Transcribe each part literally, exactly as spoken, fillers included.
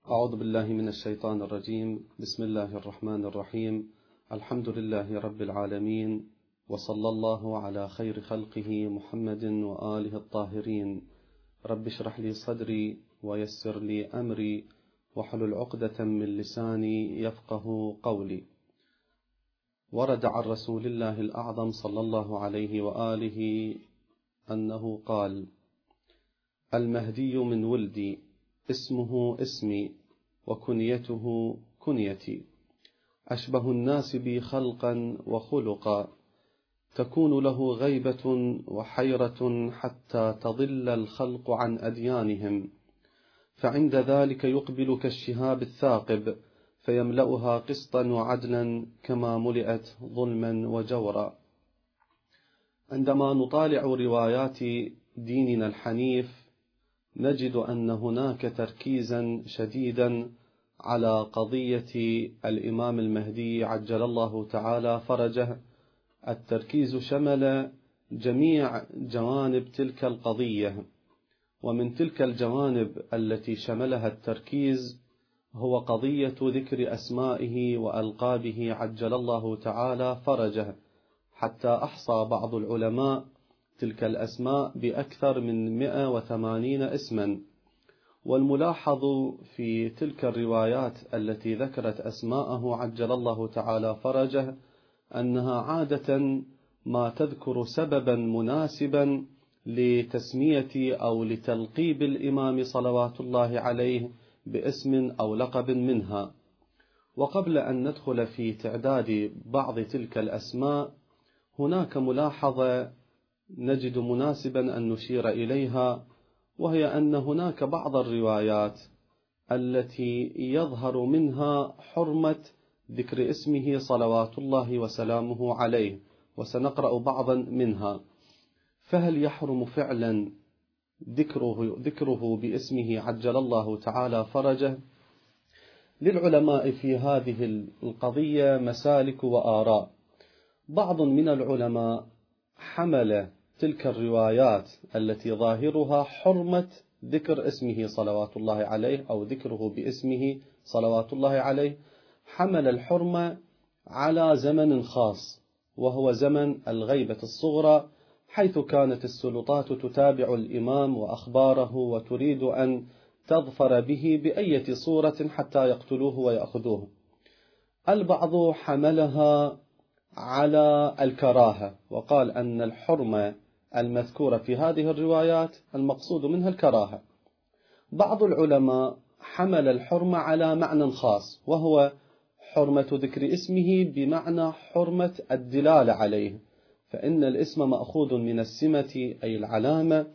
أعوذ بالله من الشيطان الرجيم. بسم الله الرحمن الرحيم. الحمد لله رب العالمين، وصلى الله على خير خلقه محمد وآله الطاهرين. رب اشرح لي صدري ويسر لي أمري واحلل عقدة من لساني يفقه قولي. ورد عن رسول الله الأعظم صلى الله عليه وآله أنه قال: المهدي من ولدي، اسمه اسمي وكنيته كنيتي، أشبه الناس بي خلقا وخلقا، تكون له غيبة وحيرة حتى تضل الخلق عن أديانهم، فعند ذلك يقبل كالشهاب الثاقب فيملأها قسطا وعدلا كما ملئت ظلما وجورا. عندما نطالع روايات ديننا الحنيف نجد أن هناك تركيزا شديدا على قضية الإمام المهدي عجل الله تعالى فرجه. التركيز شمل جميع جوانب تلك القضية، ومن تلك الجوانب التي شملها التركيز هو قضية ذكر أسمائه وألقابه عجل الله تعالى فرجه، حتى أحصى بعض العلماء تلك الأسماء بأكثر من مئة وثمانين اسما. والملاحظ في تلك الروايات التي ذكرت أسماءه عجل الله تعالى فرجه أنها عادة ما تذكر سببا مناسبا لتسمية أو لتلقيب الإمام صلوات الله عليه باسم أو لقب منها. وقبل أن ندخل في تعداد بعض تلك الأسماء، هناك ملاحظة نجد مناسبا أن نشير إليها، وهي أن هناك بعض الروايات التي يظهر منها حرمة ذكر اسمه صلوات الله وسلامه عليه، وسنقرأ بعضا منها. فهل يحرم فعلا ذكره, ذكره باسمه عجل الله تعالى فرجه؟ للعلماء في هذه القضية مسالك وآراء. بعض من العلماء حمل تلك الروايات التي ظاهرها حرمة ذكر اسمه صلوات الله عليه أو ذكره باسمه صلوات الله عليه، حمل الحرمة على زمن خاص، وهو زمن الغيبة الصغرى، حيث كانت السلطات تتابع الإمام وأخباره وتريد أن تظفر به بأية صورة حتى يقتلوه ويأخذوه. البعض حملها على الكراهة، وقال أن الحرمة المذكورة في هذه الروايات المقصود منها الكراهة. بعض العلماء حمل الحرمة على معنى خاص، وهو حرمة ذكر اسمه بمعنى حرمة الدلالة عليه، فإن الاسم مأخوذ من السمة أي العلامة،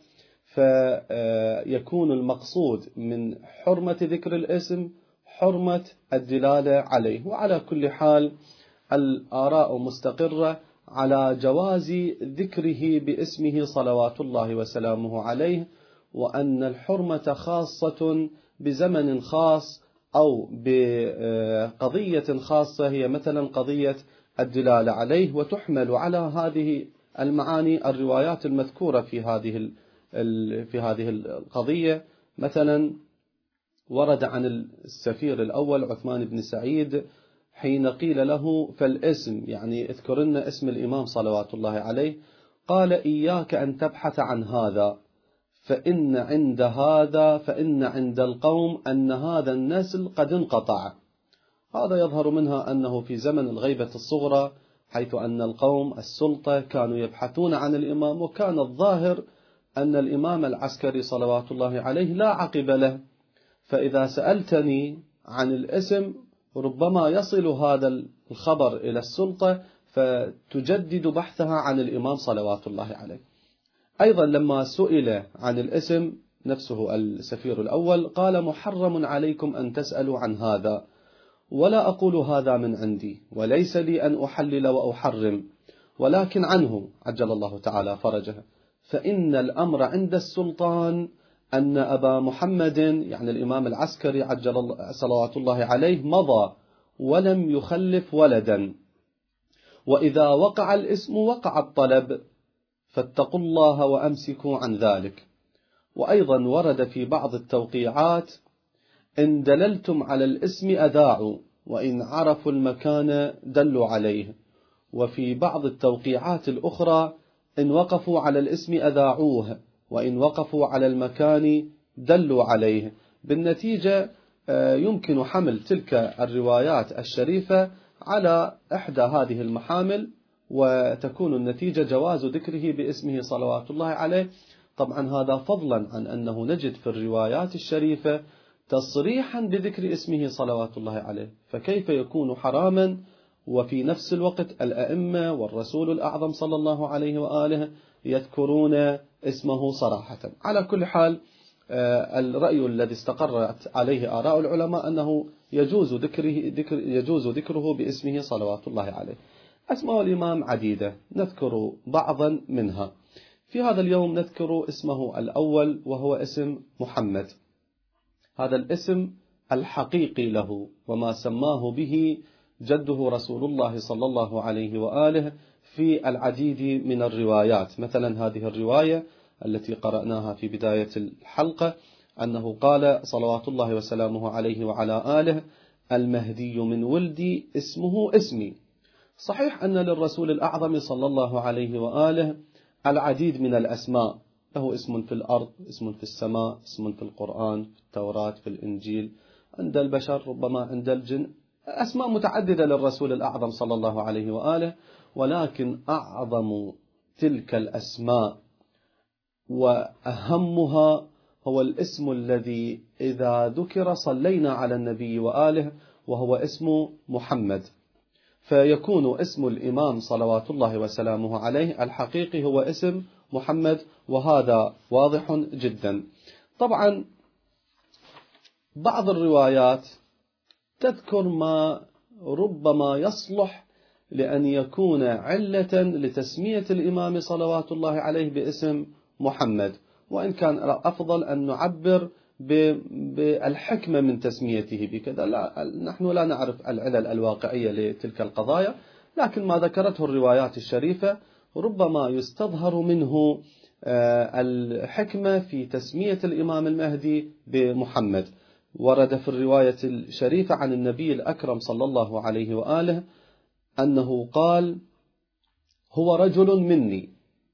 فيكون المقصود من حرمة ذكر الاسم حرمة الدلالة عليه. وعلى كل حال الآراء مستقرة على جواز ذكره باسمه صلوات الله وسلامه عليه، وأن الحرمة خاصة بزمن خاص أو بقضية خاصة، هي مثلا قضية الدلالة عليه، وتحمل على هذه المعاني الروايات المذكورة في هذه في هذه القضية. مثلا ورد عن السفير الأول عثمان بن سعيد حين قيل له فالاسم، يعني اذكر لنا اسم الإمام صلوات الله عليه، قال: إياك أن تبحث عن هذا، فإن عند هذا فإن عند القوم أن هذا النسل قد انقطع. هذا يظهر منها أنه في زمن الغيبة الصغرى، حيث أن القوم السلطة كانوا يبحثون عن الإمام، وكان الظاهر أن الإمام العسكري صلوات الله عليه لا عقب له، فإذا سألتني عن الاسم ربما يصل هذا الخبر إلى السلطة فتجدد بحثها عن الإمام صلوات الله عليه. أيضا لما سئل عن الاسم نفسه السفير الأول قال: محرم عليكم أن تسألوا عن هذا، ولا أقول هذا من عندي، وليس لي أن أحلل وأحرم، ولكن عنه عجل الله تعالى فرجه، فإن الأمر عند السلطان أن أبا محمد يعني الإمام العسكري عجل الله صلوات الله عليه مضى ولم يخلف ولدا، وإذا وقع الاسم وقع الطلب، فاتقوا الله وأمسكوا عن ذلك. وأيضا ورد في بعض التوقيعات إن دللتم على الاسم أذاعوا وإن عرفوا المكان دلوا عليه. وفي بعض التوقيعات الأخرى إن وقفوا على الاسم أذاعوه وإن وقفوا على المكان دلوا عليه. بالنتيجة يمكن حمل تلك الروايات الشريفة على إحدى هذه المحامل، وتكون النتيجة جواز ذكره باسمه صلوات الله عليه. طبعا هذا فضلا عن أنه نجد في الروايات الشريفة تصريحا بذكر اسمه صلوات الله عليه، فكيف يكون حراما وفي نفس الوقت الأئمة والرسول الأعظم صلى الله عليه وآله يذكرون اسمه صراحة. على كل حال الرأي الذي استقرت عليه آراء العلماء أنه يجوز ذكره, ذكر يجوز ذكره باسمه صلوات الله عليه. أسماء الإمام عديدة، نذكر بعضا منها. في هذا اليوم نذكر اسمه الأول وهو اسم محمد، هذا الاسم الحقيقي له وما سماه به جده رسول الله صلى الله عليه وآله في العديد من الروايات. مثلا هذه الرواية التي قرأناها في بداية الحلقة أنه قال صلوات الله وسلامه عليه وعلى آله: المهدي من ولدي اسمه اسمي. صحيح أن للرسول الأعظم صلى الله عليه وآله العديد من الأسماء، له اسم في الأرض، اسم في السماء، اسم في القرآن، في التوراة، في الإنجيل، عند البشر، ربما عند الجن، أسماء متعددة للرسول الأعظم صلى الله عليه وآله. ولكن أعظم تلك الأسماء وأهمها هو الاسم الذي إذا ذكر صلينا على النبي وآله، وهو اسم محمد. فيكون اسم الإمام صلوات الله وسلامه عليه الحقيقي هو اسم محمد، وهذا واضح جدا. طبعا بعض الروايات تذكر ما ربما يصلح لأن يكون علة لتسمية الإمام صلوات الله عليه باسم محمد، وإن كان أفضل أن نعبر بالحكمة من تسميته بكذا. لا، نحن لا نعرف العلل الواقعية لتلك القضايا، لكن ما ذكرته الروايات الشريفة ربما يستظهر منه الحكمة في تسمية الإمام المهدي بمحمد. ورد في الرواية الشريفة عن النبي الأكرم صلى الله عليه وآله أنه قال: هو رجل مني،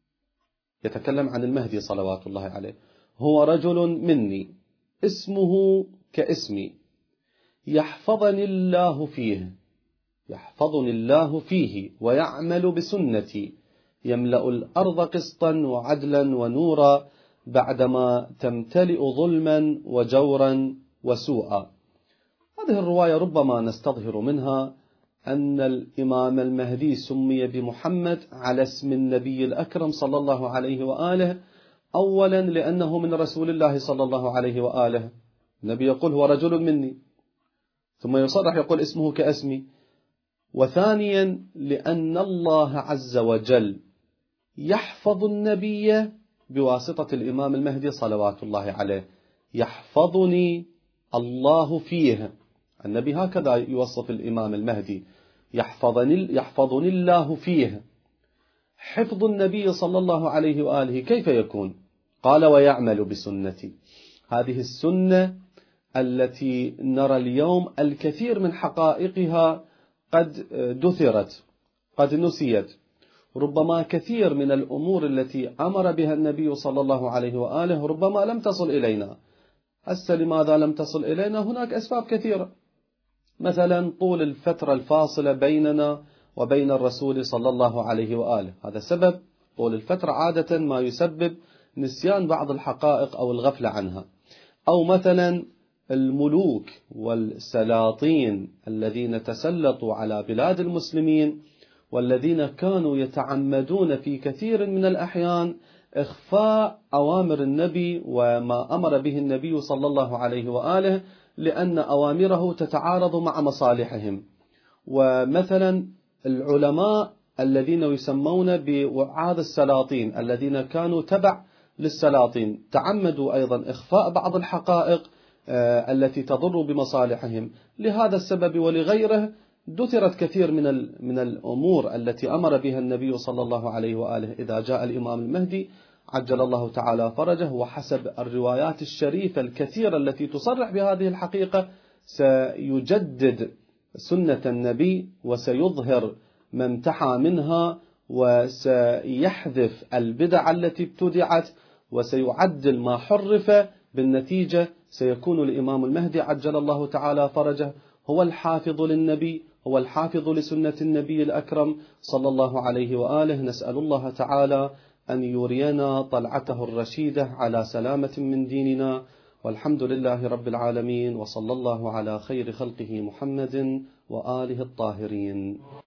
يتكلم عن المهدي صلوات الله عليه، هو رجل مني اسمه كاسمي، يحفظني الله فيه يحفظني الله فيه ويعمل بسنتي، يملأ الأرض قسطا وعدلا ونورا بعدما تمتلئ ظلما وجورا وسوءا. هذه الرواية ربما نستظهر منها أن الإمام المهدي سمي بمحمد على اسم النبي الأكرم صلى الله عليه وآله، أولا لأنه من رسول الله صلى الله عليه وآله، النبي يقول هو رجل مني، ثم يصرح يقول اسمه كاسمي. وثانيا لأن الله عز وجل يحفظ النبي بواسطة الإمام المهدي صلوات الله عليه، يحفظني الله فيه. النبي هكذا يوصف الإمام المهدي: يحفظني, يحفظني الله فيه. حفظ النبي صلى الله عليه وآله كيف يكون؟ قال: ويعمل بسنتي. هذه السنة التي نرى اليوم الكثير من حقائقها قد دثرت، قد نسيت. ربما كثير من الأمور التي أمر بها النبي صلى الله عليه وآله ربما لم تصل إلينا. هسه لماذا لم تصل إلينا؟ هناك أسباب كثيرة، مثلا طول الفترة الفاصلة بيننا وبين الرسول صلى الله عليه وآله، هذا سبب. طول الفترة عادة ما يسبب نسيان بعض الحقائق أو الغفلة عنها. أو مثلا الملوك والسلاطين الذين تسلطوا على بلاد المسلمين، والذين كانوا يتعمدون في كثير من الأحيان إخفاء أوامر النبي وما أمر به النبي صلى الله عليه وآله، لأن أوامره تتعارض مع مصالحهم. ومثلا العلماء الذين يسمون بوعاظ السلاطين الذين كانوا تبع للسلاطين تعمدوا أيضا إخفاء بعض الحقائق التي تضر بمصالحهم. لهذا السبب ولغيره دثرت كثير من من الأمور التي أمر بها النبي صلى الله عليه وآله. إذا جاء الإمام المهدي عجل الله تعالى فرجه، وحسب الروايات الشريفة الكثيرة التي تصرح بهذه الحقيقة سيجدد سنة النبي وسيظهر ما امتحى منها، وسيحذف البدع التي ابتدعت، وسيعدل ما حرف. بالنتيجة سيكون الإمام المهدي عجل الله تعالى فرجه هو الحافظ للنبي، هو الحافظ لسنة النبي الأكرم صلى الله عليه وآله. نسأل الله تعالى أن يرينا طلعته الرشيدة على سلامة من ديننا، والحمد لله رب العالمين، وصلى الله على خير خلقه محمد وآله الطاهرين.